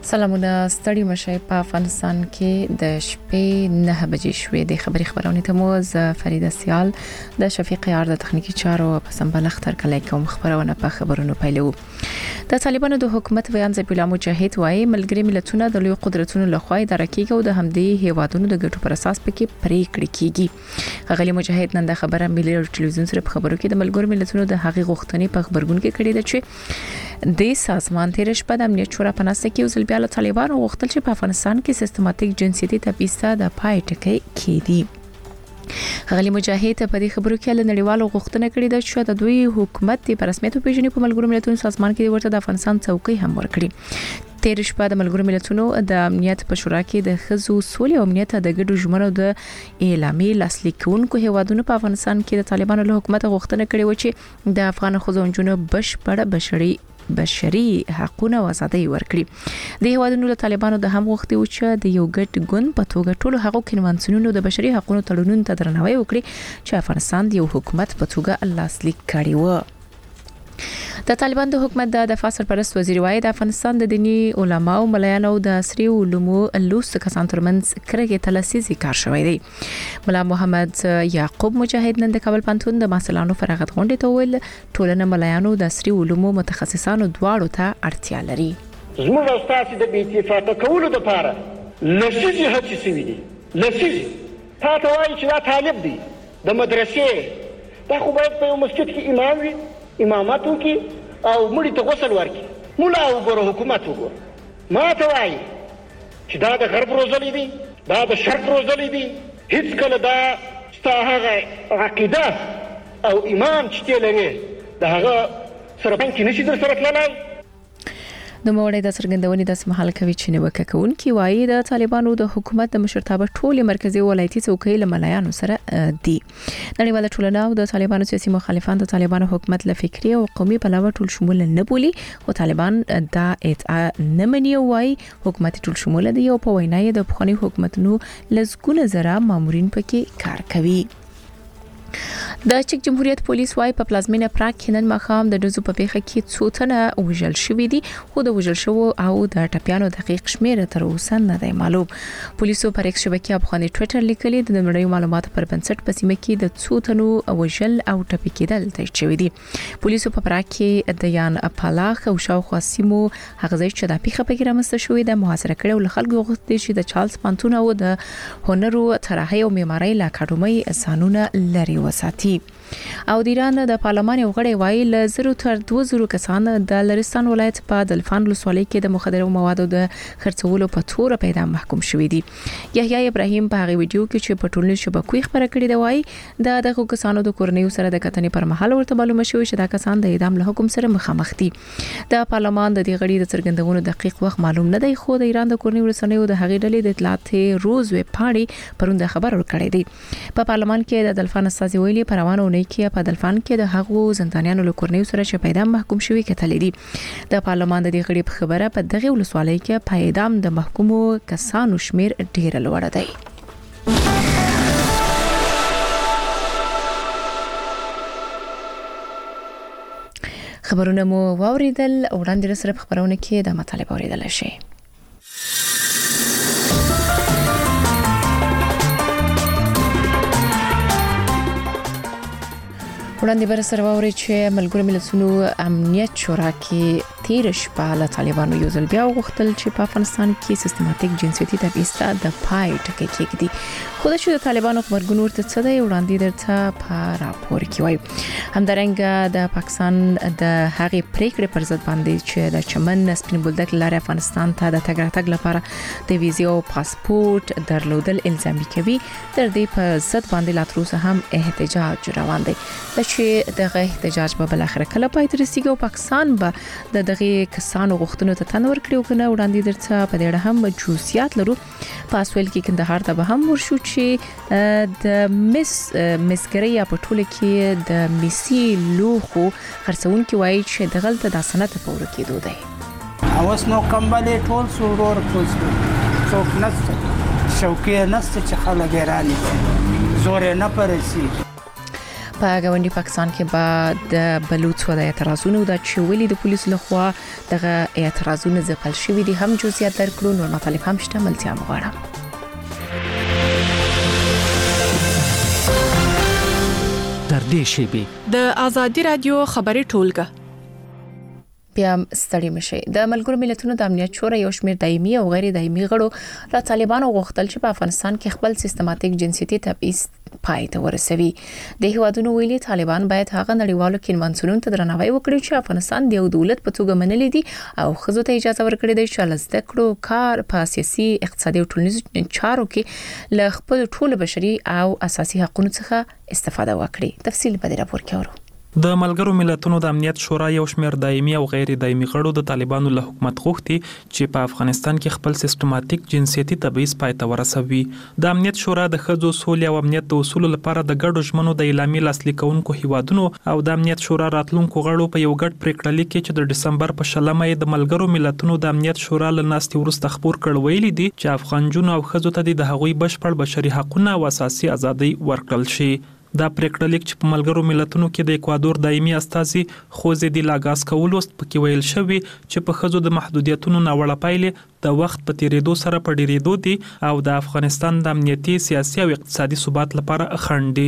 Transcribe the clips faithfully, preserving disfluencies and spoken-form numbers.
سلامونه ستړي مشه په افغانستان کې د شپې نه بجې شوې د خبري خبرونه ته مو ز فریده سیال د شفیق یار د تخنیکی چارو په سمبل اختر کله کوم خبرونه په خبرونو پیلو د طالبانو د حکومت بیان ذبیلا مجاهد وايي ملګری ملتونه د لوی قدرتونو لخوا اداره کیږي او د همدې هیوادونو د ګټو پر اساس پکې پریکړې کیږي غلي مجاهد نن د خبره ملي ټلویزیون سره په خبرو کې د ملګری ملتونو د حقیقت غوښتنې په خبرګون کې کړي ده چې د سازمان تیر شپه د امنیت شورا په ناسته کې وزل بیا له طالبانو غوښتل چې په افغانستان کې سیستماتیک جنسيتي تبعیض د پای ټکی کېدی غلي مجاهد په دې خبرو کې له نړیوالو غوښتنه کړې ده چې د دوی حکومت په رسمیت پیژنې په ملګرو ملتونو سازمان کې ورته د افغانستان څوکۍ هم ورکړي تیر شپه د ملګرو ملتونو د امنیت په شورا کې د خزو سولې او امنیت د ګډو ژمنو د اعلامي لاسلیکونکو هیوادونو په افغانستان کې د طالبانو له حکومت غوښتنه کړې و چې د افغان خزونجونو بشپړ بشري بشري حقوقونه او ازادي ورکړي د هیوادونو له طالبانو د هم وخت او چې د یو ګډ ګوند په توګه ټولو حقوقو کنوانسیونونو د بشري حقوقو تړونونو ته درناوی وکړي چې افغانستان د یو حکومت په توګه لاسلیک کړي و د طالبان د حکومت د دفاع سرپرست وزیر وايي د افغانستان د دینی علما او ملایانو د عصري علومو لوست کسان ترمنځ کرګه تلاسیزي کار شوی دی مولا محمد یعقوب مجاهد نن د کابل پانتون د مسلانو فراغت غونډې ته ویل ټولنه ملایانو د عصري علومو متخصصانو دواړو ته اړتیا لري زموږ استاد د بي اتفاق کولو لپاره لسیزي هڅې شوې دي لسیزي تاسو وایي چې دا طالب دی د مدرسې دا خو باید په یو مسجد کې امام وي امامت وکي او مړي ته غسل ورکي مولا وګوره حکومت وګوره ما ته وایي چې دا د غرب روزلې دي دا د شرق روزلې دي هیڅ کله دا ستا هغه عقیده او ایمان چې لري دا هغه سره پنځه نشي در سره تللی د موړې د سرګندونې د سمحال کوي چې نیوکه کوونکي وایي د طالبانو د حکومت د مشرتابه ټولي مرکزی ولایتي څوکۍ له ملایانو سره دي نړیواله ټولنه او د طالبانو سیاسي مخالفان د طالبانو حکومت له فکری او قومي بلاوه ټول شمول نه بولي او طالبان دا ادعا نه مني وایي حکومت ټول شمول دی او په وینا یې د بخونی حکومتونو لزګونه زره مامورین پکې کار کوي د چک جمهوریت پولیس وايي په پلازمینه پراګ کې نن مخام د دزو په پیخه کې څو تنه وژل شوې دي خو د وژل شو او د ټپيانو دقیق شمیر تر اوسه نه دی معلوم پولیسو پر ایکس شبکې افغاني ټوئیټر لیکلي د نړیوالو معلوماتو پر بنسټ په سیمه کې د څو تنو وژل او ټپي کېدل تایید شوې دي پولیسو په پراګ کې د یان اپالاخ او شاوخوا سیمو هغه ځای چې د پیخه په کې رامسته شوې ده محاصره کړي او خلکو غوښتي چې د چارلز پانتون او د هنرو طراحي او معماري لا اکاډمي اسانونه لري وساتي او د ایران د پارلمان یو غړی وایي ل زرو تر دوه زرو کسان د لرستان ولایت په دلفان ولسوالۍ کې د مخدره موادو د خرڅولو په تور پیدا محکوم شوې دي یحیی ابراهیم په هغه ویډیو کې چې په ټولنیزو شبکو خبره کړې دی وایي د دغه کسانو د کورنیو سره د کتنې پر مهال ورته معلومه شوې چې دا کسان د اعدام له حکم سره مخامخ دي د پارلمان د دې غړي د څرګندونو دقیق وخت معلوم نه دی خو د ایران د کورنیو رسنیو د هغې ډلې د اطلاعات روز وې پاڼې پروند خبر ورکړې دي په پارلمان کې د دلفان استازي ویلي پروانه کې په دلفان کې د هغو زندانیانو له کورنیو سره چې په اعدام محکوم شوي کتلې دي د پارلمان د دې غړي په خبره په دغه ولسوالۍ کې په اعدام د محکومو کسانو شمیر ډیر لوړ دی خبرونه مو واوریدل وړاندې سره خبرونه کې د مطالبه اوریدل شي وړاندې بر سره ووري چې ملګرو ملتونو امنیت شورا کې تیر شپه له طالبانو یو ځل بیا وغوښتل چې په افغانستان کې سیستماتیک جنسيتي تبعیض د پای ټکی کېږي خو د شو د طالبانو خبرګون ورته څه دی وړاندې درته په راپور کې وایي همدارنګه د پاکستان د هغې پریکړې پر ضد باندې چې د چمن سپین بولدک لارې افغانستان ته د تګ راتګ لپاره د ویزې او پاسپورت درلودل الزامي کوي تر دې په ضد باندې لا تر اوسه هم احتجاج روان دی چې دغه احتجاج به بل اخر کله پای ته رسیږي او پاکستان به د دغه کسانو غوښتنو ته تنور کړو کنه وړاندې درته په دې اړه هم جوسیات لرو پاسویل کې کندهار ته به هم ورشو چې د مس مسګري په ټوله کې د میسي لوخو خرڅون کې وایي چې دغلت د سنت په ور کې دوی دی اوس نو کمبلې ټول سورور کوس څوک نست شوکې نست چې خلک راني زور نه پرسي په غونډي پاکستان کې بعد د بلوچستان د اعتراضونو د چولې د پولیسو لخوا دغه اعتراضونه ځپل شوې دي هم جزئیات درکړو نو مطالب هم شته ملتیا مغواړم تر دې شیبې د ازادي رادیو خبري ټولګه بیا ستړي مشي د ملګرو ملتونو د امنیت شورا یو شمېر دایمي او غیر دایمي غړو له طالبانو غوښتل چې په افغانستان کې خپل سیستماتیک جنسيتي تبعیض پای ته ورسوي د هیوادونو ویلي طالبان باید هغه نړیوالو کنوانسیونونو ته درناوی وکړي چې افغانستان د یو دولت په توګه منلي دي او خزو ته اجازه ورکړي دي چې لزده کړو کار په سیاسي اقتصادي او ټولنیزو چارو کې له خپل ټولو بشري او اساسي حقوقو څخه استفاده وکړي تفصیل په دې راپور کې ورو د ملګرو ملتونو د امنیت شورا یو شمېر دایمي او غیر دایمي غړو د طالبانو له حکومت غوښتي چې په افغانستان کې خپل سیستماتیک جنسيتي تبعیض پای ته ورسوي د امنیت شورا د خځو سولې او امنیت د اصول لپاره د ګډو ژمنو د اعلامي لاسلیک کوونکو هیوادونو او د امنیت شورا راتلونکو غړو په یو ګډ پریکړه لیک کې چې د دسمبر په شلمه د ملګرو ملتونو د امنیت شورا له ناستې وروسته خبر کړ ویلي دي چې افغان جنو او خځو ته د هغوی بشپړ بشري حقوقونه او اساسي ازادي ورکړل شي دا پریکړه لیک چې په ملګرو ملتونو کې د اکوادور دایمي استازي خوځې دی لاګاس کولوست پکې ویل شوی چې په خځو د محدودیتونو ناوړه پایلې د وخت په تیریدو سره په ډیریدو دي او د افغانستان د امنیتي سیاسي او اقتصادي ثبات لپاره خنډي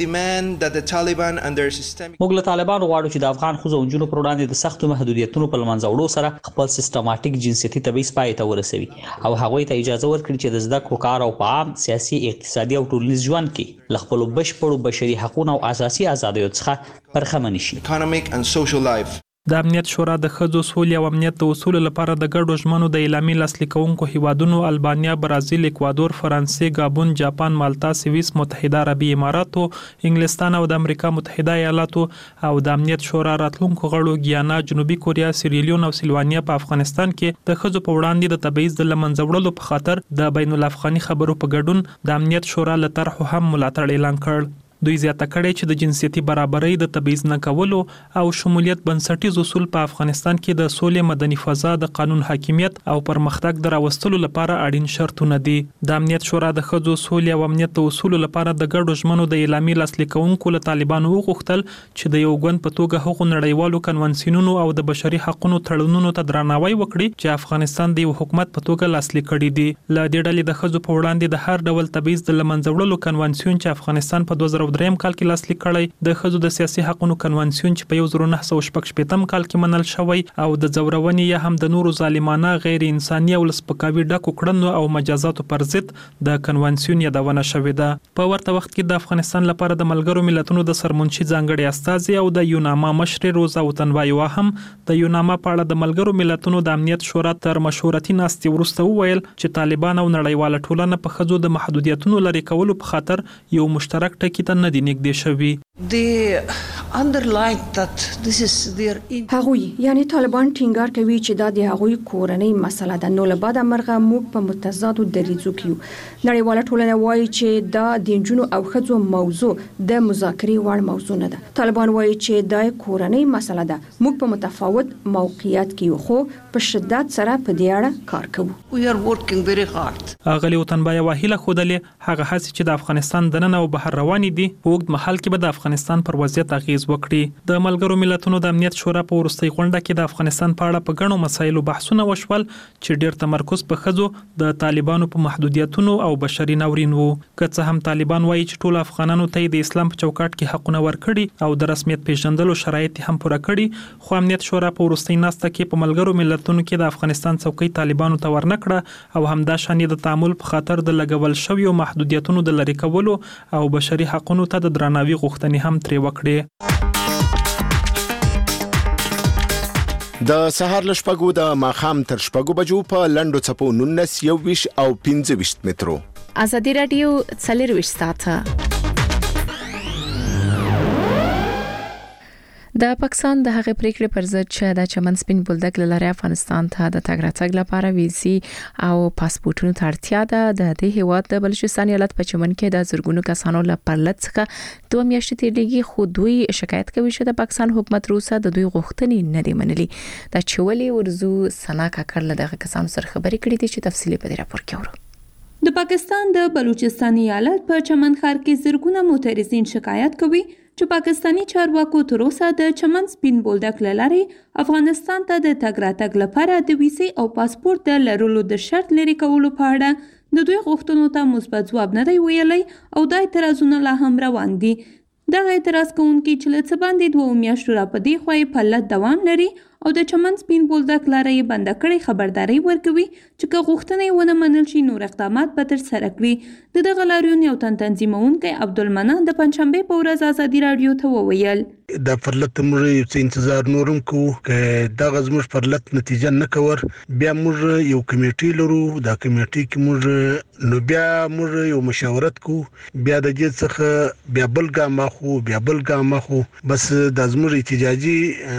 موږ له طالبانو غواړو چې د افغان خځو او نجونو پر وړاندې د سختو محدودیتونو په لمنځه وړو سره خپل سیستماتیک جنسيتي تبعیض پای ته ورسوي او هغوی ته اجازه ورکړي چې د زده کړو کار او په عام سیاسي اقتصادي او ټولنیز ژوند کې له خپل بشپړو بشري حقوقو او اساسي ازادیو څخه برخمن شي د امنیت شورا د خځو سولې او امنیت د اصول لپاره د ګډو ژمنو د اعلامي لاسلیک کوونکو هیوادونو البانیا، برازیل، اکوادور، فرانسې، گابون، جاپان، مالتا، سویس، متحده عربي اماراتو، انګلستان او د امریکا متحده ایالاتو او د امنیت شورا راتلونکو غړو ګیانا، جنوبي کوریا، سیریلیون او سلوانیا په افغانستان کې د خځو په وړاندې د تبعیض د لمنځه وړلو په خاطر د بین الافغاني خبرو په ګډون د امنیت شورا له طرحو هم ملاتړ اعلان کړ. دوی زیاته کړې چې د جنسيتي برابرۍ د تبعیض نه کولو او شمولیت بنسټیز اصول په افغانستان کې د سولې، مدني فضا، د قانون حاکمیت او پرمختګ د راوستلو لپاره اړین شرطونه دي. د امنیت شورا د خځو سولې او امنیت د اصول لپاره د ګډو ژمنو د اعلامي لاسلیک کوونکو له طالبانو وغوښتل چې د یو ګوند په توګه هغو نړیوالو کنوانسیونونو او د بشري حقوقو تړونونو ته درناوی وکړي چې افغانستان د یو حکومت په توګه لاسلیک کړي دي. له دې ډلې د خځو په وړاندې د هر ډول تبعیض د لمنځه وړلو کنوانسیون چې افغانستان په دوه زره دریم کال کې لاسلیک کړی، د خځو د سیاسي حقوقو کنوانسیون چې په یو زره نهه سوه شپږ شپېتم کال کې منل شوی او د ځورونې یا هم د نورو ظالمانه، غیر انساني او لسپکاوي ډکو کړنو او مجازاتو پر ضد د کنوانسیون یادونه شوې ده. په ورته وخت کې د افغانستان لپاره د ملګرو ملتونو د سرمنشي ځانګړي استازي او د یوناما مشر روزا وطنوایوا هم د یوناما په اړه د ملګرو ملتونو د امنیت شورا تر مشورتي ناستې وروسته وویل چې طالبان او نړیواله ټولنه په خځو د محدودیتونو لرې کولو په خاطر یو مشترک ټکي ته نه دي نږدې شوي. هغوی یعنی طالبان ټینګار کوي چې دا د هغوی کورنۍ مسله ده، نو له بعده مرغه موږ په متضادو دریځو کې یو. نړیواله ټولنه وایي چې دا د نجونو او ښځو موضوع د مذاکرې وړ موضوع نه ده. طالبان وایي چې دا کورنۍ مسله ده، موږ په متفاوت موقعیت کې یو خو په شدت سره په دې اړه کار کوو. اغلی وطنوایوا هیله خودلې هغه هڅې چې د افغانستان دننه او بهر روانې دي په اوږد مهال کې به د افغانستان پر وضعیت اغیز وکړي. د ملګرو ملتونو د امنیت شورا په وروستۍ غونډه کې د افغانستان په اړه په ګڼو مسایلو بحثونه وشول چې ډېر تمرکز په ښځو د طالبانو په محدودیتونو او بشري ناورین وو. که څه هم طالبان وایي چې ټول افغانانو ته د اسلام په چوکاټ کې حقونه ورکړي او د رسمیت پیژندلو شرایط هم پوره کړي، خو امنیت شورا په وروستۍ ناسته کې په ملګرو ملتونو کې د افغانستان څوکۍ طالبانو ته ورنکړه او همدا شان د تعامل په خاطر د لګول شویو محدودیتونو د لرې کولو او بشري حقوقو ته د درناوي غوښتنې هم ترې وکړي. د سهار له شپږو د ماښام تر شپږو بجو په لنډو څپو نولس، یوویشت او پنځه ویشت مترو. ازادي رادیو څلرویشت ساعته د پاکستان د هغې پریکړې پر ضد چې د چمن سپین بولدک لاره افغانستان ته د تګ راتګ لپاره ویزي او پاسپورتونو ته اړتیا ده. د دې هیواد د بلوچستان ایالت په چمن کې د زرګونو کسانو لپاره لڅخه دوه میاشتې تیریږي، خو دوی شکایت کوي چې د پاکستان حکومت روسه د دوی غوښتنې نه دی منلي. دا چولې ورزو سنا کاکړ له دغه کسانو سره خبرې کړې دي چې تفصیلی په دې راپور کې اورو. د پاکستان د بلوچستان ایالت په چمن ښار کې زرګونه معترضین شکایت کوي چې پاکستانی چارواکو تر اوسه د چمن سپین بولدک له لارې افغانستان ته د تګ راتګ لپاره د ویزې او پاسپورت د لرلو د شرط لرې کولو په اړه د دوی غوښتنو ته مثبت ځواب نه دی ویلی او دا اعتراضونه لا هم روان دي. دغه اعتراض کوونکي چې له څه باندې دوه میاشتو راپدې خوا یې پلت دوام لري او د چمن سپین بولدک لاره یې بنده کړې خبرداری ورکوي چې که غوښتنې ونه منل شي نور اقدامات به ترسره کړي. د دغه لاریون یو تن تنظیمونکی عبدالمنان د پنجشنبې په ورځ ازادي راډیو ته وویل د پرلت موږ یو څه انتظار نورم کوو که دغه زموږ پرلت نتیجه نه کور بیا موږ یو کمیټي لرو. دا کمیټي کې موږ نو بیا موږ یو مشاورت کوو بیا د دې څخه بیا بل ګام اخو بیا بل ګام اخو بس د زموږ احتجاجي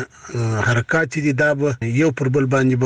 حرکات دي دا به یو پر بل باندې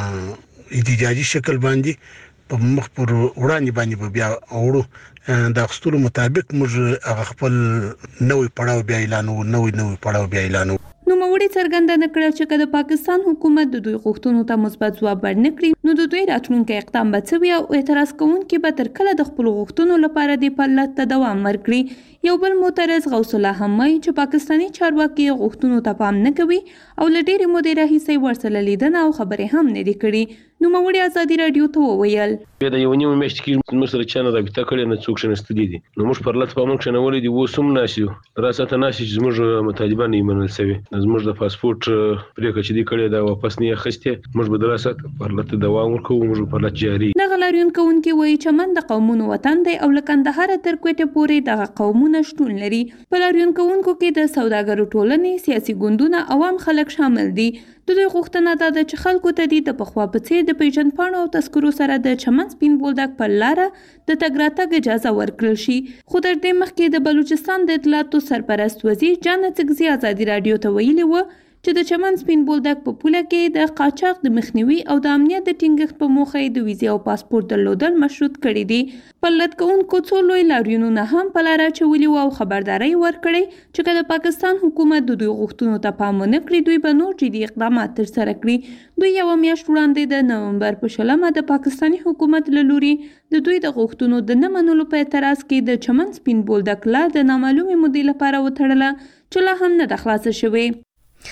به احتجاجي شکل باندې په مخ پر وړاندې باندې به بیا اورو د اخستلو مطابق موږ هغه خپل نوې پړاو بیا اعلانو نوې نوې پړاو بیا اعلانو. نو موړي څرګنده نکړه چې که د پاکستان حکومت د دوی غوښتنو ته مثبت ځواب ورنکړي نو د دوی راتلونکي اقدام به څه وي او اعتراض کوونکي به تر کله د خپلو غوښتنو لپاره د پلت ته دوام ورکړي. یو بل معترض غوث الله هم وایي چې پاکستانی چارواکي غوښتنو ته پام نه کوي او له ډېرې مودې راهیسې ورسره لیدنه او خبرې هم نه دي کړي. نو موړي ازادي راډیو ته وویل د یو نیمه میاشت کې موږ سره چانه رابطه کړې نه څوک شنه دي نو موږ پرلت په موږ شنولې دي وسوم ناشي راسته ناشي چې موږ مطالبه نه منل سوي زموږ د پاسپورت پریکړه چې دی کړې دا واپس نه اخیسته موږ به دراسه پرلت دوام ورکوو موږ پرلت جاری. دغه لاریون کوونکي وایي چمن د قومونو وطن دی او له کندهار تر کوټه پورې دغه قومونه شتون لري. په لاریون کوونکو کې د سوداګرو ټولنې سیاسي ګوندونه عوام خلک شامل دي. د دوی غوښتنه دا ده چې خلکو ته د پخوا په څیر د پیژندپاڼو او تذکرو سره د چمن سپین بولدک پر لاره د تګ راتګ اجازه ورکړل شي. خو تر دې مخکې د بلوچستان د اطلاعاتو سرپرست وزیر جان اڅکزي ازادي راډیو ته ویلي و چې د چمن سپین بولدک په پوله کې د قاچاق د مخنیوي او د امنیت د ټینګښت په موخه د ویزې او پاسپورت درلودل مشروط کړي دي. پلت کوونکو څو لوی لاریونونه هم په لاره اچولي او خبرداری ورکړی چې که د پاکستان حکومت د دوی غوښتنو ته پام ونه کړي دوی به نور جدي اقدامات ترسره کړي. دوی یوه میاشت وړاندې د نومبر په شلمه د پاکستانی حکومت له لوري د دوی د غوښتنو د نه منلو په اعتراض کې د چمن سپین بولدک لار د نامعلومې مودې لپاره وتړله چې لا هم نه ده خلاصه شوې.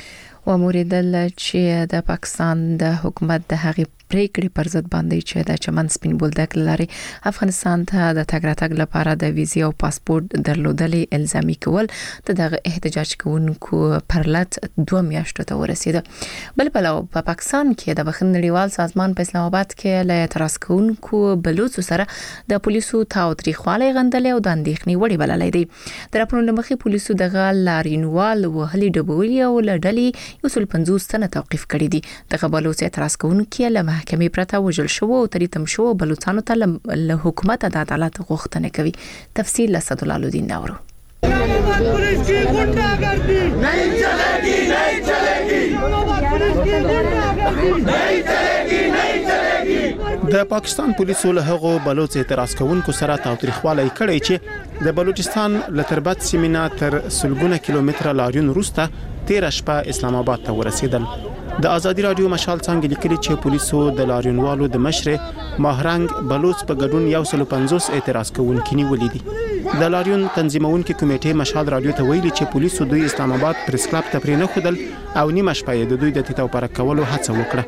وموریدل چې د پاکستان د حکومت د هغې پریکړې پر ضد باندې چې د چمن سپین بولدک لارې افغانستان ته د تګ راتګ لپاره د ویزې او پاسپورت درلودلې الزامي کول د دغه احتجاج کوونکو پرلت دوه میاشتو ته ورسېده. بل پلو په پاکستان کې د بخښنې نړیوال سازمان په اسلام آباد کې له اعتراض کوونکو بلوڅو سره د پولیسو تاوتریخوالی غندلې او د اندېښنې وړ بللی دی. د راپورونو له مخې پولیسو دغه لاریونوال وهلي ډبولي او له ډلې یو سل پنځوس تنه توقیف کړي دي. دغه بلوڅ اعتراض کوونکي له محکمې پرته وژل شو او تریتم شو بلوچستان ته له حکومت د عدالت غوښتنه کوي. تفصیل له اسدالله الدین ناورو. د پاکستان پولیسو له هغو بلوچ اعتراض کوونکو سره تاوتریخوالی کړی چې د بلوچستان له تربت سیمینا تر سلګونه کیلومتره لاریون وروسته تیر شپه اسلام آباد ته ورسېدل. د ازادي رادیو مشال څنګه لیکلي چې پولیسو د لاریونوالو د مشر ماهرنګ بلوچ په ګډون یو سل پنځوس اعتراض کوونکي نیولې دي. د لاریون تنظیمونکو کمیټې مشال رادیو ته ویلي چې پولیسو دوی اسلام آباد پریس کلب ته پرې نه خودل او نیمه شپه د دوی د تیتو پر کولو هڅه وکړه.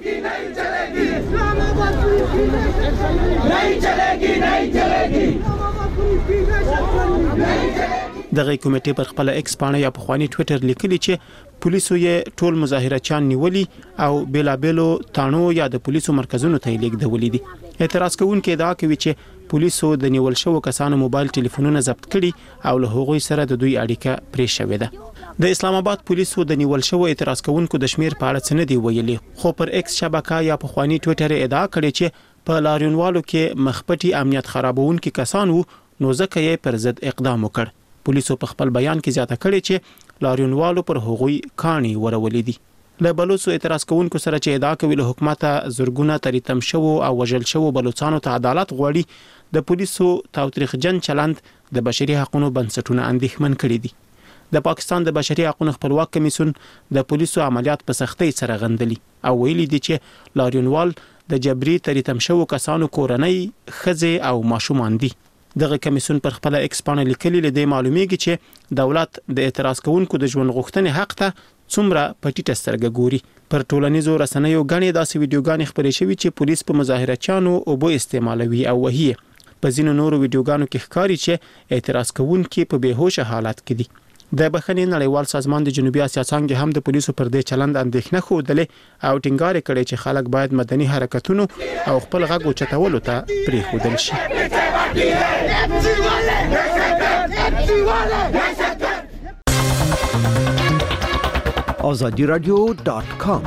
دغه کمیټې پر خپل ایکس باندې یا په خواني ټوئیټر لیکلي چې پولیسو یې ټول مظاهرچیان نیولي او بیلابلو تانو یا د پولیسو مرکزونو ته لیږدولي دي. اعتراض کوونکي ادعا کوي چې پولیسو د نیول شوو کسانو موبایل ټلیفونونه ضبط کړي او له هغوی سره د دوی اړیکه پرې شوې ده. د اسلام آباد پولیسو د نیول شوو اعتراض کوونکو د شمیر په اړه څه نه دی ویلي، خو پر ایکس شبکه یا په خواني ټوئیټر ادعا کړې چې په لاریونوالو کې مخپټي امنیت خرابونکي کسان وو نو ځکه یې پر ضد اقدام وکړ. پولیسو په خپل بیان کې زیاته کړې چې لاریونوالو پر هغوی کاڼي ورولې دي. له بلوڅو اعتراض کوونکو سره چې ادعا کوي له حکومت زرګونه تریتم شوو او وژل شوو بلوچستانو ته عدالت غواړي، د پولیسو تاوتریخجن چلند د بشري حقوقو بنسټونه اندېښمن کړي دي. د پاکستان د بشري حقوقو خپلواک کمیسیون د پولیسو عملیات په سختۍ سره غندلي او ویلي دي چې لاریونوال د جبري تریتم شوو کسانو کورنۍ ښځې او ماشومان دي. دغه کمیسیون پر خپل ایکس پاڼه لیکلي لدې معلومیږي چې دولت د اعتراض کوونکو د ژوند غوښتنې حق ته څومره په ټیټه سترګه ګوري. پر ټولنیزو رسنیو غنې داسې ویډیوګانې خپرې شوې چې پولیس په مظاهرچیانو اوبه استعمالوي او وهي. په ځینو نورو ویډیوګانو کې ښکاري چې اعتراض کوونکي په بېهوشه حالت کې دي. د بخښنې نړیوال سازمان د جنوبي اسیا څانګې هم د پولیسو پر دې چلند اندېښنه ښودلې او ټینګار کړی چې خلک باید مدني حرکتونو او خپل غږ اوچتولو ته پرېښودل شي. آزادی رادیو دات کام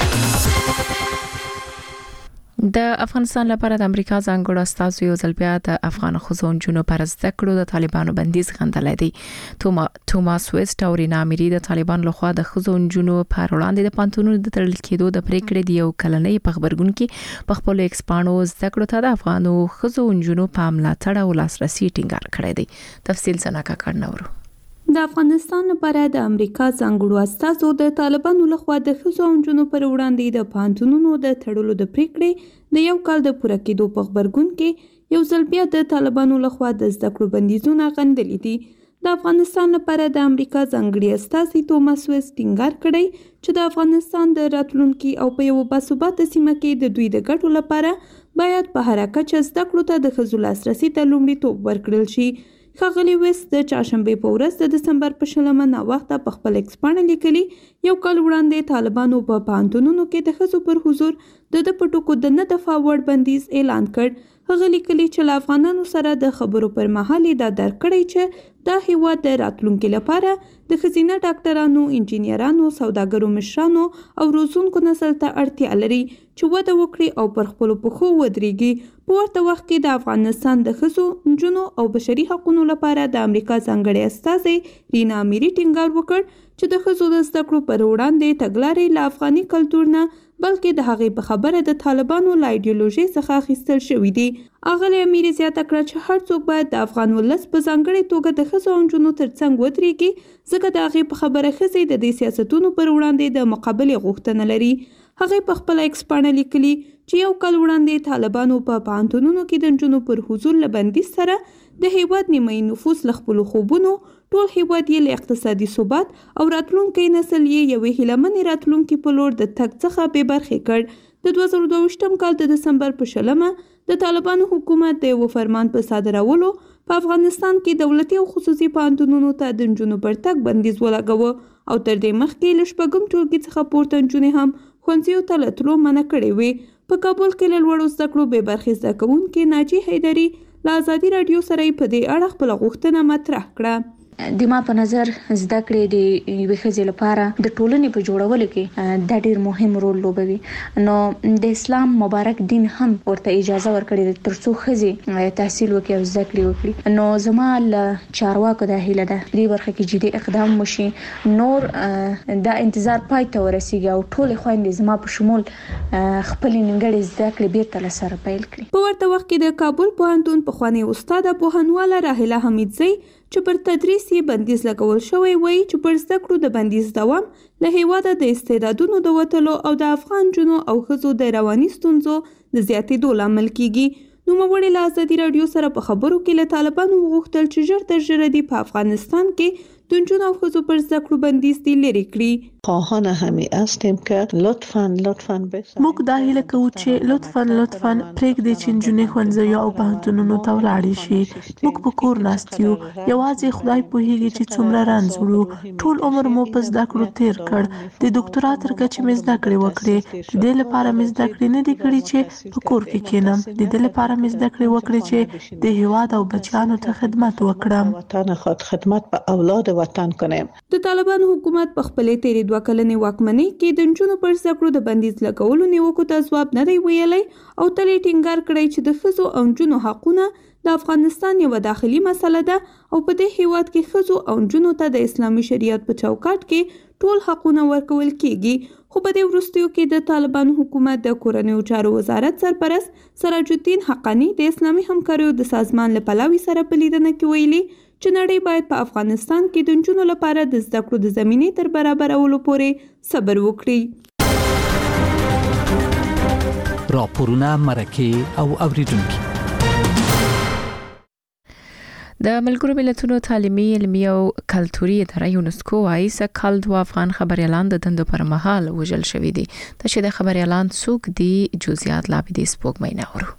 د افغانستان لپاره د امریکا ځانګړو استازو یو ځل بیا د افغان ښځو نجونو پر زده کړو د طالبانو بندیز غندلی دی. توما توماس ویسټ او رینا اميري د طالبان لخوا د ښځو نجونو پر وړاندې د پانتونونو د تړل کېدو د پریکړې دی یو کلنۍ په خبرګون کې په خپل ایکس پاڼو زده کړو ته د افغانو ښځو نجونو په ملاتړ او لاسرسي ټینګار کړی دی. تفصیل څنګه کړنورو د افغانستان لپاره د امریکا ځانګړو استازو د طالبانو لخوا د ښځو او نجونو پر وړاندې د پانتونونو د تړلو د پریکړې د یو کال د پوره کېدو په خبرګون کې یو ځل بیا د طالبانو لخوا د زده کړو بندیزونه غندلي دي. د افغانستان لپاره د امریکا ځانګړي استازي توماس ویسټ ټینګار کړی چې د افغانستان د راتلونکي او په یو باثباته سیمه کې د دوی د ګټو لپاره باید په هر کچه زده کړو ته د ښځو لاسرسي ته لومړیتوب ورکړل شي. ښاغلي ویسټ د چهارشنبې په ورځ د دسمبر په شلمه ناوخته په خپل ایکس پاڼه لیکلي یو کال وړاندې طالبانو په پوهنتونونو کې د ښځو پر حضور د ده په ټکو د نه دفاع وړ بندیز اعلان کړ. هغه لیکلي چې له افغانانو سره د خبرو پر مهال دا درک کړی چې دا هیواد د راتلونکي لپاره د ښځینه ډاکټرانو، انجینرانو، سوداګرو مشرانو او روزونکو نسل ته اړتیا لري چې وده وکړي او پر خپلو پښو ودرېږي. په ورته وخت کې د افغانستان د ښځو، نجونو او بشري حقوقو لپاره د امریکا ځانګړې استازې رینا اميري ټینګار وکړ چې د ښځو د زده کړو پر وړاندې تګلارې له افغاني کلتور نه بلکې د هغې په خبره د طالبانو له ایډیولوژي څخه اخیستل شوي دي. اغلې اميري زیاته کړه چې هر څوک باید د افغان ولس په ځانګړې توګه د ښځو او نجونو ترڅنګ ودرېږي ځکه د هغې په خبره ښځې د دې سیاستونو پر وړاندې د مقابلې غوښتنه لري. هغې په خپل ایکس پاڼه لیکلي چې یو کال وړاندې طالبانو په پوهنتونونو کې د نجونو پر حضور له بندیز سره د هیواد نیمایي نفوس له خپلو خوبونو، ټول هیواد یې له اقتصادي ثبات او راتلونکی نسل یې یوې هیلهمنې راتلونکي په لور د تګ څخه بې برخې کړ. د دوه زره دوه ویشتم کال د دسمبر په شلمه د طالبانو حکومت د یو فرمان په صادرولو په افغانستان کې دولتي او خصوصي پوهنتونونو ته د نجونو پر تګ بندیز ولګاوه او تر دې مخکې له شپږم ټولګي څخه پورته نجونې هم ښوونځیو ته له تلو منع کړې وې. په کابل کې له لوړو زده کړو بې برخې زده کوونکې ناجي حیدري له ازادي راډیو سره په دې اړه خپله غوښتنه مطرح کړه. د ما په نظر زده کړې د یوې ښځې لپاره د ټولنې په جوړولو کې دا ډېر مهم رول لوبوي. نو د اسلام مبارک دین هم ورته اجازه ورکړې ده تر څو ښځې تحصیل وکړي او زده کړې وکړي. نو زما له چارواکو دا هیله ده دې برخه کې جدي اقدام وشي، نور دا انتظار پای ته ورسیږي او ټولې خویندې زما په شمول خپلې نیمګړې زده کړې بیرته له سره پیل کړي. په ورته وخت کې د کابل پوهنتون پخوانۍ استاده پوهنواله راهیله حمیدزۍ چې پر تدریس یې بندیز لګول شوی وایي چې پر زده کړو د بندیز دوام له هیواده د استعدادونو د وتلو او د افغان نجونو او ښځو د رواني ستونزو د زیاتېدو لامل کیږي. نوموړې له ازادي راډیو سره په خبرو کې له طالبانو وغوښتل چې ژر تر ژره دې په افغانستان کې د نجونو او ښځو پر زده کړو بندیز دې لرې کړي. خواهان همین هستیم که لطفاً لطفاً بسازید. موږ دا هیله کوو چې لطفاً لطفاً پرېږدئ چې نجونې ښوونځیو او پوهنتونونو ته ولاړې شي. موږ په کور ناست یو، یوازې خدای پوهیږي چې څومره رنځ وړو. ټول عمر مو په زده کړو تیر کړ، د ډاکټرا تر کچې مې زده کړې وکړې. د دې لپاره مې زده کړې نه دي کړې چې په کور کې کېنم، د دې لپاره مې زده کړې وکړې چې د هیواد او بچیانو ته خدمت وکړم. وطن خود خدمت په اولاد وطن کنیم. د طالبانو حکومت په خپلې تیرې دوه کلنې واکمنۍ کې د نجونو پر زده کړو د بندیز لګولو نیوکو ته ځواب نه دی ویلی او تل یې ټینګار کړی چې د ښځو او نجونو حقونه د افغانستان یوه داخلي مسله ده او په دې هیواد کې ښځو او نجونو ته د اسلامي شریعت په چوکاټ کې ټول حقونه ورکول کیږي. خو په دې وروستیو کې د طالبانو حکومت د کورنیو چارو وزارت سرپرست سراج الدین حقانی د اسلامي همکاریو د سازمان له پلاوي سره په لیدنه کې ویلي چې نړۍ باید په افغانستان کې د نجونو لپاره د زده کړو د زمینې تر برابرولو پورې صبر وکړي. راپورونه، مرکې او اوریدونکي. د ملګرو ملتونو تعلیمي، علمي او کلتوري اداره یونسکو وايي چې کال دوه افغان خبريالان د دندو پر مهال وژل شوي دي. چې د خبريالان څوک دي جزئیات لا به د سپوږمۍ نورو.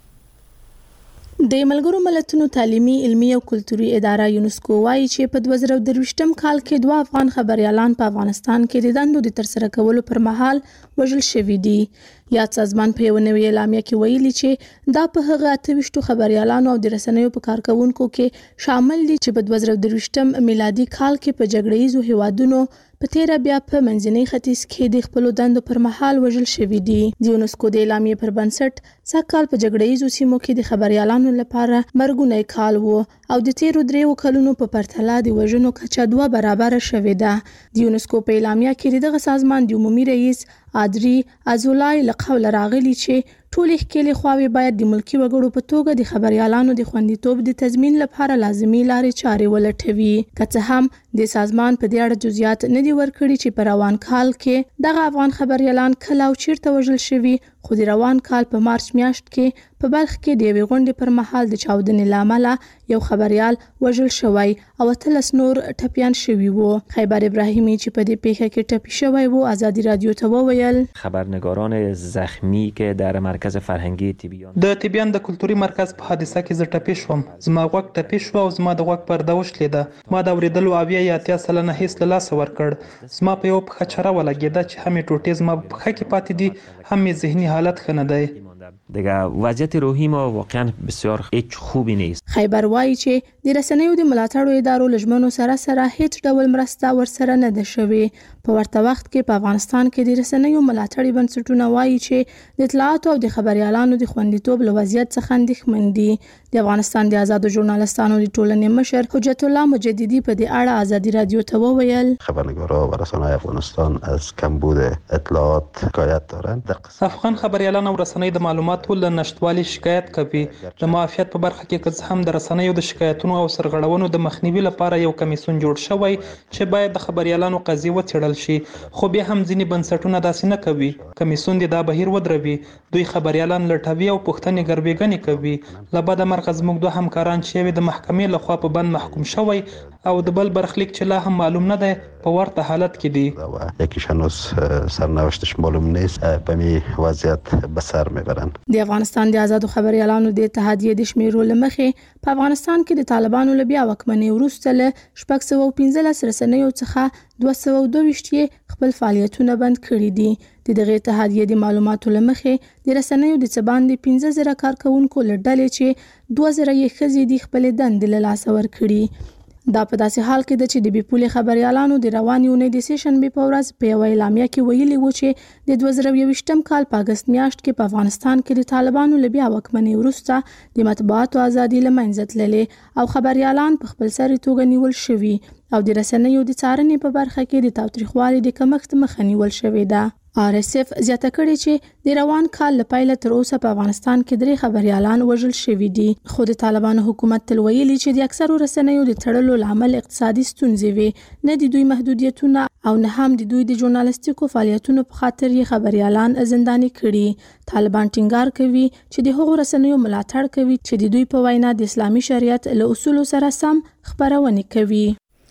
د ملګرو ملتونو تعلیمي، علمي او کلتوري اداره یونسکو وايي چې په دوه زره درویشتم کال کې دوه افغان خبريالان په افغانستان کې د دندو د ترسره کولو پر مهال وژل شوي دي. یاد سازمان په یو نوې اعلامیه کې ویلي چې دا په هغه اته ویشت خبريالانو او د رسنیو په کارکونکو کې شامل دي چې په دوه زره درویشتم میلادي کال کې په جګړه ییزو هیوادونو په تیر بیا په منځنۍ ختیځ کې د خپل دندو پر مهال وژل شوي دي. د یونسکو د اعلامیه پر بنسټ سکهال په جګړه ییزو سیمو کې د خبريالانو لپاره مرګونی کال وو او د تیرو دریو کلونو په پرتله د وژنو کچه دوه برابر شوې ده. د یونسکو په اعلامیه کې دغه سازمان د عمومي رئیس ادري ازولای لقول راغلي چې ټول ښکېلې خواوې باید د ملکی وګړو په توګه د خبريالانو د خوندیتوب د تضمین لپاره لازمي لارې چارې ولټوي. که څه هم د سازمان په دې اړه جزئیات نه دي ورکړي چې په روان کال کې دغه افغان خبريالان کله او چیرته وژل شوي، خو د روان کال په مارچ میاشت کې په بلخ کې د یوې غونډې پر مهال د چاودنې لامل یو خبريال وژل شوی او اتلس نور ټپيان شوي وو. خیبر ابراهیمی چې په دې پیښه کې ټپي شوی وو آزادی رادیو ته وویل خبرنگاران زخمی که در مرکز فرهنگی تیبیان د تیبیان د کلتوري مرکز په حادثه کې زه ټپي شوم. زما غوږ ټپي شو او زما د غوږ پرده وشلیده. ما د اوریدلو اویا یا اتیا سلنه هیڅ له لاسه ورکړ. زما په یو پښه چره ولګېده چې هم ټوټې زما په پښه کې پاتې دي، هم یې ذهني حالت ښه نه دی. دیگه وضعیت روحی ما واقعا بسیار هیڅ خوبی نیست. خیبر وایي چې د رسنیو د ملاتړو ادارو لجمنو سره سره هیڅ ډول مرسته ورسره نه ده شوې. په ورته وخت کې په افغانستان کې د رسنیو ملاتړي بنسټونه وایي چې د اطلاعاتو او د خبريالانو د خوندیتوب له وضعیت څخه اندېښمن دي. د افغانستان د آزادو ژورنالستانو د ټولنې مشر حجت الله مجددي په دې اړه آزادی رادیو ته وویل خبرنگاران و رسانه‌های افغانستان از کمبود اطلاعات شکایت دارند. افغان خبريالان او رسنۍ د معلوماتو له نشټوالي شکایت کوي. د معافیت په برخه کې که هم د رسنیو د شکایتونو او سرغړونو د مخنیوي لپاره یو کمیسیون جوړ شوی چې باید د خبريالانو قضیه وڅېړل شي، خو بیا هم ځینې بنسټونه داسې نه کوي. کمیسیون د دا بهیر ودروي، دوی خبريالان لټوي او پوښتنې ګربېګنې کوي. له بده مرغه زموږ دوه همکاران چې یوې د محکمې لخوا په بند محکوم شوی او د بل برخلیک چې لا هم معلوم نه دی په ورته حالت کې دي. یکیش هنوز سرنوشتش معلوم نیست، په می وضعیت به سر میبرند. د افغانستان د آزادو خبريالانو د اتحادیې د شمیرو لمخې په افغانستان کې د طالبانو له بیا واکمنۍ وروسته له شپږ سوه او پنځلس رسنیو څخه دوه سوه او دوه ویشت خپل فعالیتونه بند کړي دي. د دغه اتحادیې د معلوماتو لمخې د رسنیو د څه باندې پنځه زره کارکونکو له ډلې چې دوه زره یې ښځې د خپلې دندې له لاسه ورکړي. دا په داسې حال کې ده چې د بیپولې خبريالانو د روانې اونۍ د سې شنبې په ورځ په یوه اعلامیه کې ویلي وو چې د دوه زره یوویشتم کال په اګست میاشت کې په افغانستان کې د طالبانو له بیا واکمنۍ وروسته د مطبوعاتو ازادي له منځه تللې او خبريالان په خپل سري توګه نیول شوي او د رسنیو د څارنې په برخه کې د تاوتریخوالي د کمښت مخه نیول شوې ده. آر اس اف زیاته کړې چې د روان کال له پیله تر اوسه په افغانستان کې درې خبريالان وژل شوي دي. خو د طالبانو حکومت تل ویلي چې د اکثرو رسنیو د تړلو لامل اقتصادي ستونزې وي، نه د دوی محدودیتونه او نه هم د دوی د ژورنالیستیکو فعالیتونو په خاطر یې خبريالان زنداني کړي. طالبان ټینګار کوي چې د هغو رسنیو ملاتړ کوي چې د دوی په وینا د اسلامي شریعت له اصولو سره سم خبرونه کوي.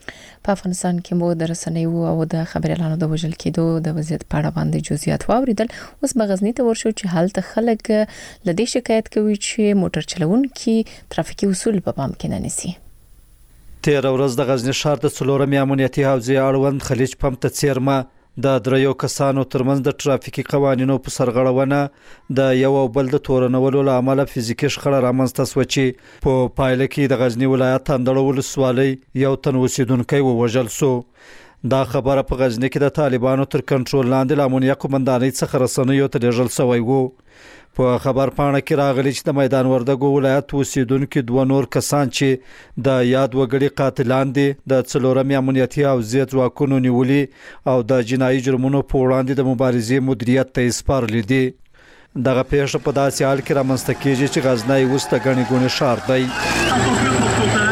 په افغانستان کې مو د رسنیو او د خبريالانو د وژل کېدو د وضعیت په اړه باندې جزئیات واوریدل. اوس بغزنی ته ورشو چې هلته خلک لدې شکایت کوي چې موټر چلونکي ترافیکي اصول په پام کې نه نیسي. تیر ورځ د غزنی ښار د څلورمې امنیتي حوزې اړوند خلیج پمپ ته څیرمه د دریو کسانو ترمنځ د ټرافیکي قوانینو په سرغړونه د یو او بل د تورنولو له امله فزیکي شخړه رامنځته شوه چې په پایله کې د غزنی ولایت اندړ ولسوالۍ یو تن اوسیدونکی ووژل شو. دا خبره په غزنی کې د طالبانو تر کنټرول لاندې له امنیه قومندانۍ څخه رسنیو ته لیږل شوی و. په خبر پاڼه کې راغلی چې د میدان وردګو ولایت اوسیدونکي دوه نور کسان چې د یاد وګړي قاتلان دي د څلورمې امنیتي حوزې ځواکونو نیولي او د جنایي جرمونو په وړاندې د مبارزې مدیریت ته سپارلي دي. دغه پیښه په داسې حال کې رامنځته کیږي چې غزنی اوس د ګڼې ګوڼې ښار دی.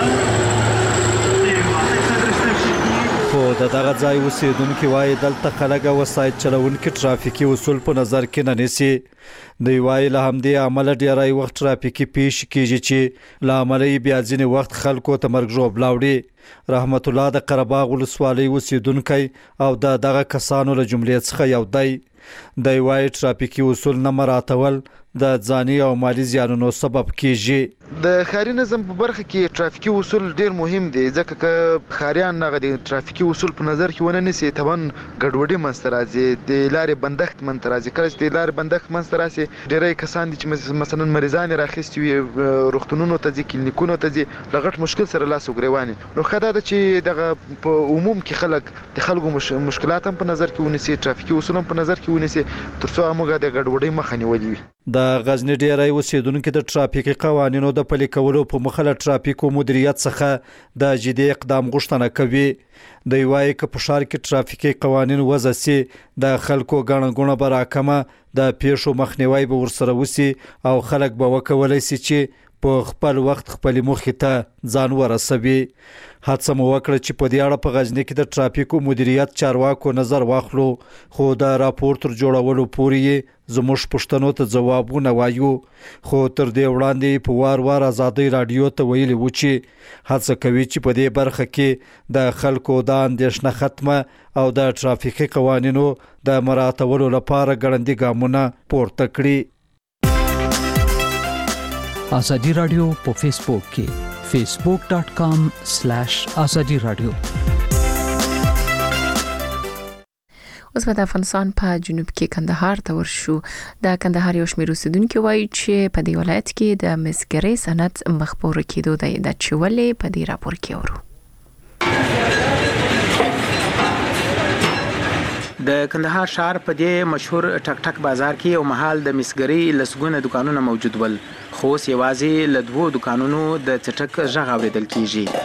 خو د دغه ځای اوسیدونکي وایي دلته خلک او وسایط چلونکي ترافیکي اصول په نظر کې نه نیسي. دوی وایي له همدې امله ډیری وخت ترافیکي پیښې کیږي چې له امله یې بیا ځینې وخت خلکو ته مرګ ژوبلا وړي. رحمت الله د قره باغ ولسوالۍ اوسیدونکی او د دغه کسانو له جملې څخه یو دی. دوی وایي ترافیکي اصول نه مراعاتول د ځاني او مالی زیانونو سبب کیږي. د ښاري نظم په برخه کې ترافیکي اصول ډیر مهم دي ځکه چې ښاریان هغه د ترافیکي اصول په نظر کې ونه نیسي طبعا ګډوډي منځته راځي، د لارې بندښت منځته راځي. کله چې د لارې بندښت منځته راشي ډیری کسان دي چې مثلا مریضان راخیستي وي روغتونونو ته ځي، کلینیکونو ته ځي، له غټ مشکل سره لاس وګریواني. نو ښه ده چې دغه په عموم کې خلک د خلکو مشکلات هم په نظر کې ونیسي، ترافیکي اصول هم په نظر کې ونیسي تر څو موږ د ګډوډۍ مخه نیولې وي. د غزنی ډیری اوسیدونکو د ترافیکي قوانینو د پلي کولو په مخه له ترافیکو مدیریت څخه د جدي اقدام غوښتنه کوي. دوی وایي که په ښار کې ترافیکي قوانین وضع سي د خلکو ګڼه ګوڼه به راکمه، د پیښو مخنیوی به ورسره وسي او خلک به وکولی سي چې په خپل وخت خپل موخې ته ځان ورسوي. هڅه مو وکړه چې په دې اړه په غزنی کې د ترافیکو مدیریت چارواکو نظر واخلو، خو د راپور تر جوړولو پورې زموږ پوښتنو ته ځوابونه وایو. خو تر دې وړاندې په وار وار ازادي رادیو ته ویلي و چې هڅه کوي چې په دې برخه کې د خلکو د اندېښنه ختمه او د ترافیکي قوانینو د مراعاتولو لپاره ګړندي ګامونه پورته کړي. ازادي رادیو په فیسبوک کې facebook dot com slash azadi radio. اوس به د افغانستان په جنوب کې کندهار ته ورشو. د کندهار یو شمېر اوسیدونکو وایي چې په دې ولایت کې د مسګرۍ صنعت مخپور کېدو دی، د چې ولې په دې راپور کې ورو. د کندهار ښار په دې مشهور ټک ټک بازار کې یو محل د مسګرۍ لسګونه دکانونه موجود ول، خو اوس یوازې له دوو دکانونو د څټک غږ اورېدل کیږي.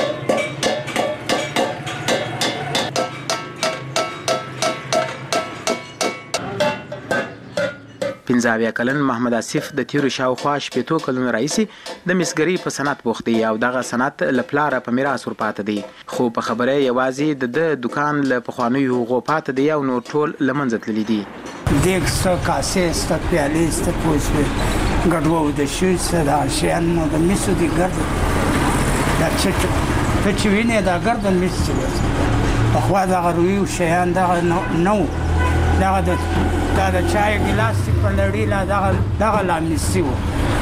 پنځه اویا کلن محمد آصف د تیرو شاوخوا شپېتو کلونو راهیسې د مسګرۍ په صنعت بوخت دی او دغه صنعت له پلاره په میراث ورپاته دی، خو په خبره یوازې د د دکان له پخوانیو هغو پاته دی او نور ټول له منځه تللي دي. دیګ سته، کاسې سته، پیالې سته، پوسې ګډوډ شوي سته، دا شیان نو د مسو دي ګرد دا چې ته چې وینې دا ګرد مس چې پخوا دغه رویو شیان دغه نو دغه د دا د چای ګلاس په لړۍ لا دغه دغه لا مسي و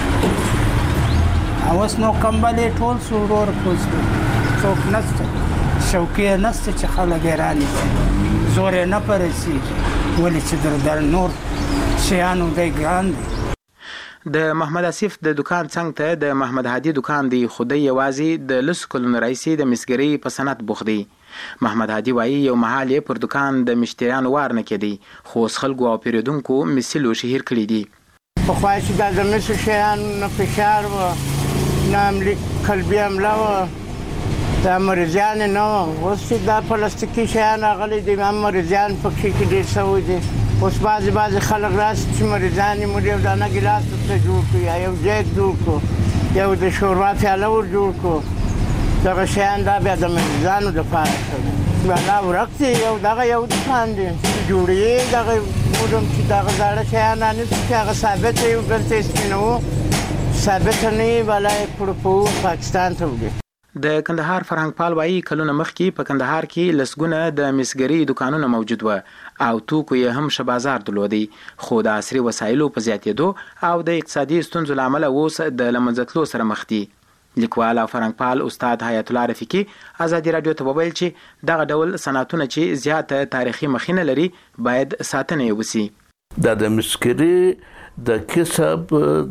اوس نو کمبلې ټول سورور پوس څوک نسته، شوکې نسته چې خلک یې رانیسي، زور یې نه پرسي ولې چې در نور شیانو دی ګران دی. د محمد آصف د دکان څنګ ته د محمد هادي دکان دی، خو دی یوازې د لسو کلونو راهیسې د مسګرۍ په صنعت بوخت دی. محمد هادي وایي یو مهال یې پر دکان د مشتریانو وار نه کېدی، خو اوس خلکو او پیرودونکو مسیل شهیر کړي دي. پخوا چې دا د مسو شیانو نه فشار و، نه قلبي حمله و، دا مریضیان نه و. اوس چې دا پلاستیکي شیان راغلي دي، هم مریضیان پکې کې ډېر شوي دي. اوس بعضې بعضې خلک راسي چې مریضان یې موږ یو دانه ګیلاس ورته جوړ کړو یا یو جیک جوړ کړو، یو د شوروا پیاله ور جوړ کړو. دغه شیان دا بیا د مریضانو دپاره کوي، بیا دا ورک دی، یو دغه یو دکان دی جوړوي دغه موږ چې دغه زاړه شیان رانیسو چې هغه ثابته یو بل ته یې سپینوو، ثابته نه وي بله یې پړپوو پاکستان ته وړي. د کندهار فرهنګ پال وایي کلونه مخکې په کندهار کې لسګونه د مسګرۍ دکانونه موجود و او توکو یې هم ښه بازار درلودی، خو د عصري وسایلو په زیاتېدو او د اقتصادي ستونزو له امله اوس د له منځه تلو سره مخ دي. لیکوال او فرهنګ پال استاد حیات الله رفیقي ازادي رادیو ته وویل چې دغه ډول صنعتونه چې زیاته تاریخي مخینه لري باید ساتنه یې وسي. دا د مسګرۍ د کسب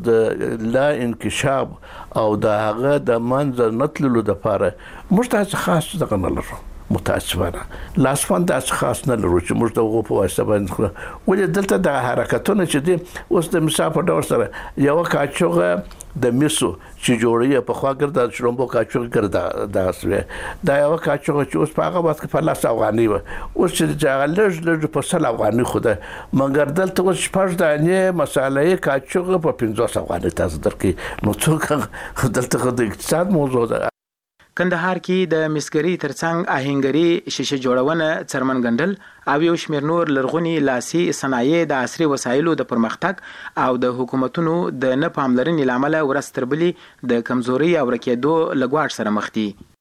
د لا انکشاف او د هغه د منځ نه تللو دپاره موږ ته خاص دغه نه لرو، متاسفانه لاسفان داسې خاص نه لرو چې موږ د هغو په واسطه باندې خورو. ولې دلته دغه حرکتونه چې دي اوس د مثال په ډول سره یوه کاچوغه د مسو چې جوړوي پخوا ګرده شړومبو کاچوغه ګرده دغسې وې، دا یوه کاچوغه چې اوس په هغه وخت کې په لس افغانۍ وه، اوس چې هغه لږ لږ په سل افغانۍ خو ده، مګر دلته اوس شپږ دانې مسالې کاچوغه په پنځوس افغانۍ تاسو درکوي. نو څوک دلته خو د اقتصاد موضوع ده. کندهار کې د مسګري ترڅنګ آهنګري شیشه جوړونه څرمن ګندل او یو شمېر نور لرغونی لاسي صنایع د عصري وسایلو د پرمختګ او د حکومتونو د نه پاملرنې لامل ورستربلي د کمزوري او رکیدو لګواټ سره مخ دي.